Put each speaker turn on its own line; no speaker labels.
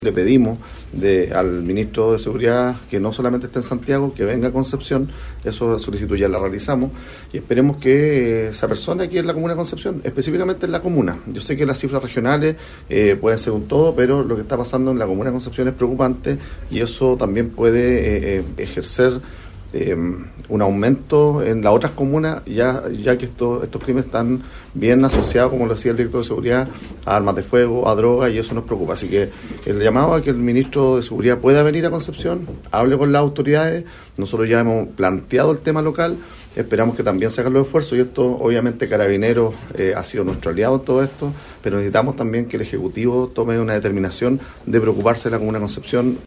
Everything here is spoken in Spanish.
Le pedimos al ministro de Seguridad que no solamente esté en Santiago, que venga a Concepción. Esa solicitud ya la realizamos y esperemos que se apersone aquí en la comuna de Concepción, específicamente en la comuna. Yo sé que las cifras regionales pueden ser un todo, pero lo que está pasando en la comuna de Concepción es preocupante y eso también puede ejercer un aumento en las otras comunas, ya que estos crímenes están bien asociados, como lo decía el director de Seguridad, a armas de fuego, a drogas, y eso nos preocupa. Así que el llamado a que el ministro de Seguridad pueda venir a Concepción, hable con las autoridades. Nosotros ya hemos planteado el tema local, esperamos que también se hagan los esfuerzos, y esto obviamente Carabineros ha sido nuestro aliado en todo esto, pero necesitamos también que el Ejecutivo tome una determinación de preocuparse de la comuna de Concepción.